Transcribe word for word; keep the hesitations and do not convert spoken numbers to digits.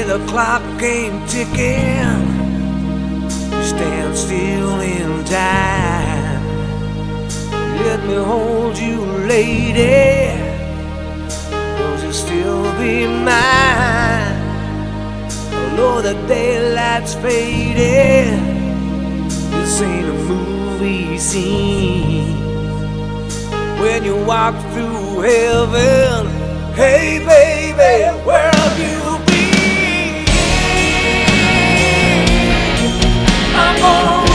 the clock ain't ticking, stand still in time. Let me hold you, lady, 'cause you'll still be mine. Although the daylight's faded, this ain't a movie scene. When you walk through heaven, hey baby, where have you been? I'm gonna